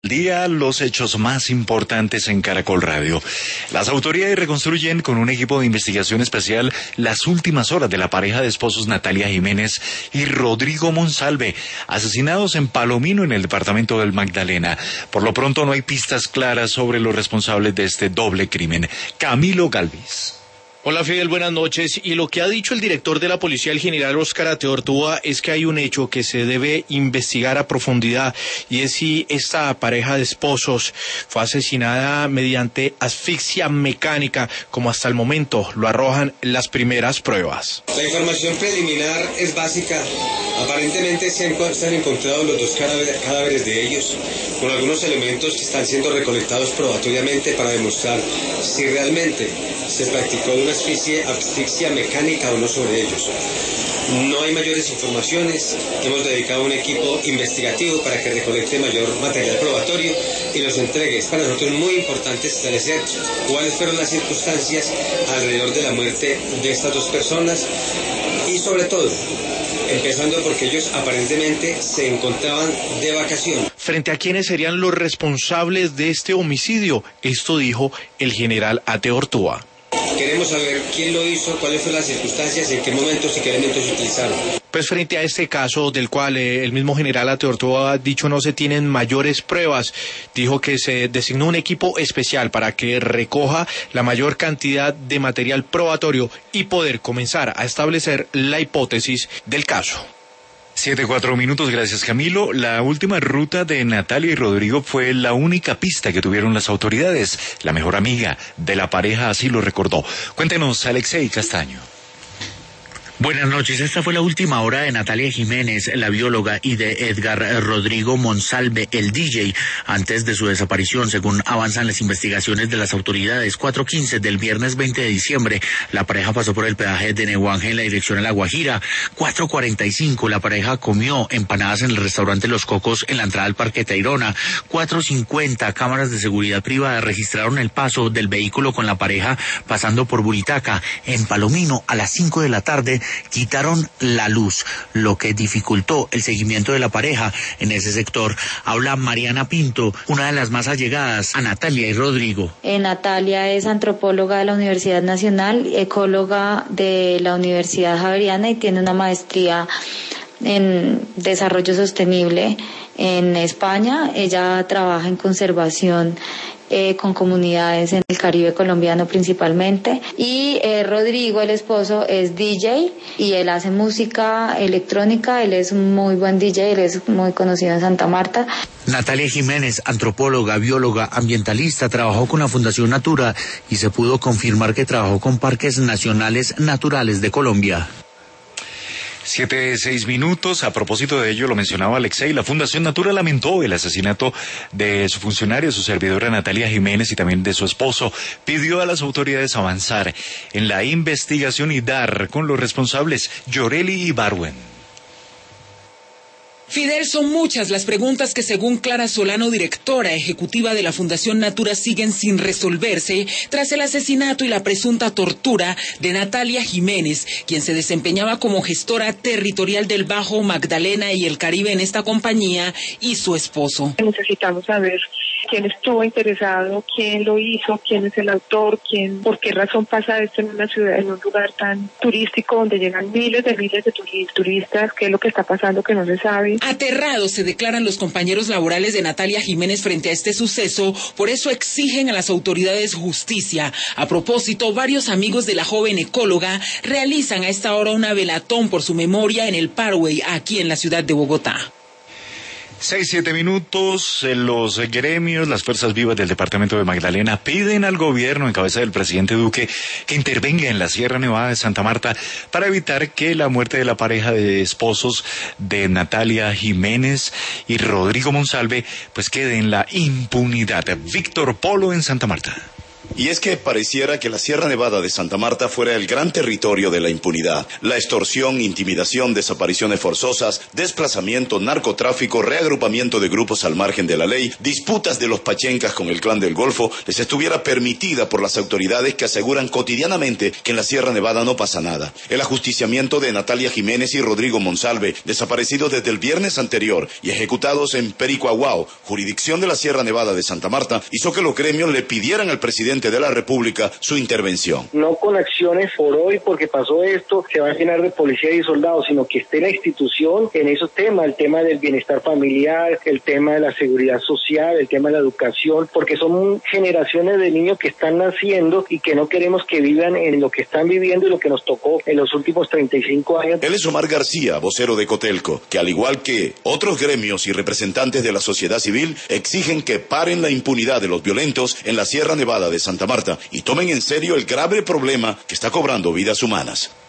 Día los hechos más importantes en Caracol Radio. Las autoridades reconstruyen con un equipo de investigación especial las últimas horas de la pareja de esposos Natalia Jiménez y Rodrigo Monsalve, asesinados en Palomino, en el departamento del Magdalena. Por lo pronto no hay pistas claras sobre los responsables de este doble crimen. Camilo Galvis. Hola Fidel, buenas noches. Y lo que ha dicho el director de la policía, el general Óscar Ateortúa, es que hay un hecho que se debe investigar a profundidad, y es si esta pareja de esposos fue asesinada mediante asfixia mecánica, como hasta el momento lo arrojan las primeras pruebas. La información preliminar es básica. Aparentemente se han encontrado los dos cadáveres de ellos, con algunos elementos que están siendo recolectados probatoriamente para demostrar si realmente se practicó una asfixia mecánica o no sobre ellos. No hay mayores informaciones. Hemos dedicado un equipo investigativo para que recolecte mayor material probatorio y los entregue. Es para nosotros muy importante establecer cuáles fueron las circunstancias alrededor de la muerte de estas dos personas y sobre todo, empezando porque ellos aparentemente se encontraban de vacación. Frente a quiénes serían los responsables de este homicidio, esto dijo el general Ateortúa. Queremos saber quién lo hizo, cuáles fueron las circunstancias, en qué momentos y qué elementos se utilizaron. Pues frente a este caso, del cual el mismo general Ateortúa ha dicho no se tienen mayores pruebas, dijo que se designó un equipo especial para que recoja la mayor cantidad de material probatorio y poder comenzar a establecer la hipótesis del caso. 7:04, gracias Camilo. La última ruta de Natalia y Rodrigo fue la única pista que tuvieron las autoridades. La mejor amiga de la pareja así lo recordó. Cuéntenos, Alexei Castaño. Buenas noches. Esta fue la última hora de Natalia Jiménez, la bióloga, y de Edgar Rodrigo Monsalve, el DJ, antes de su desaparición, según avanzan las investigaciones de las autoridades. 4:15 del viernes 20 de diciembre, la pareja pasó por el peaje de Neguanje en la dirección a La Guajira. 4:45, la pareja comió empanadas en el restaurante Los Cocos en la entrada al Parque Tayrona. 4:50, cámaras de seguridad privada registraron el paso del vehículo con la pareja pasando por Buritaca. En Palomino, a las 5 de la tarde, quitaron la luz, lo que dificultó el seguimiento de la pareja en ese sector. Habla Mariana Pinto, una de las más allegadas a Natalia y Rodrigo. Natalia es antropóloga de la Universidad Nacional, ecóloga de la Universidad Javeriana y tiene una maestría en desarrollo sostenible en España. Ella trabaja en conservación con comunidades en el Caribe colombiano principalmente, y Rodrigo, el esposo, es DJ y él hace música electrónica. Él es muy buen DJ, él es muy conocido en Santa Marta. Natalia Jiménez, antropóloga, bióloga, ambientalista, trabajó con la Fundación Natura y se pudo confirmar que trabajó con parques nacionales naturales de Colombia. 7:06. A propósito de ello, lo mencionaba Alexei, la Fundación Natura lamentó el asesinato de su funcionaria, su servidora Natalia Jiménez, y también de su esposo. Pidió a las autoridades avanzar en la investigación y dar con los responsables. Yoreli Ibarwen. Fidel, son muchas las preguntas que, según Clara Solano, directora ejecutiva de la Fundación Natura, siguen sin resolverse tras el asesinato y la presunta tortura de Natalia Jiménez, quien se desempeñaba como gestora territorial del Bajo Magdalena y el Caribe en esta compañía, y su esposo. Necesitamos saber quién estuvo interesado, quién lo hizo, quién es el autor, por qué razón pasa esto en una ciudad, en un lugar tan turístico donde llegan miles de turistas, qué es lo que está pasando que no se sabe. Aterrados se declaran los compañeros laborales de Natalia Jiménez frente a este suceso, por eso exigen a las autoridades justicia. A propósito, varios amigos de la joven ecóloga realizan a esta hora una velatón por su memoria en el Parkway, aquí en la ciudad de Bogotá. 6:07. Los gremios, las fuerzas vivas del departamento de Magdalena piden al gobierno en cabeza del presidente Duque que intervenga en la Sierra Nevada de Santa Marta para evitar que la muerte de la pareja de esposos de Natalia Jiménez y Rodrigo Monsalve pues quede en la impunidad. Víctor Polo en Santa Marta. Y es que pareciera que la Sierra Nevada de Santa Marta fuera el gran territorio de la impunidad. La extorsión, intimidación, desapariciones forzosas, desplazamiento, narcotráfico, reagrupamiento de grupos al margen de la ley, disputas de los pachencas con el clan del Golfo, les estuviera permitida por las autoridades que aseguran cotidianamente que en la Sierra Nevada no pasa nada. El ajusticiamiento de Natalia Jiménez y Rodrigo Monsalve, desaparecidos desde el viernes anterior y ejecutados en Pericuahuao, jurisdicción de la Sierra Nevada de Santa Marta, hizo que los gremios le pidieran al presidente de la República su intervención. No con acciones por hoy porque pasó esto, se va a llenar de policía y soldados, sino que esté la institución en esos temas, el tema del bienestar familiar, el tema de la seguridad social, el tema de la educación, porque son generaciones de niños que están naciendo y que no queremos que vivan en lo que están viviendo y lo que nos tocó en los últimos 35 años. Él es Omar García, vocero de Cotelco, que al igual que otros gremios y representantes de la sociedad civil, exigen que paren la impunidad de los violentos en la Sierra Nevada de Santa Marta y tomen en serio el grave problema que está cobrando vidas humanas.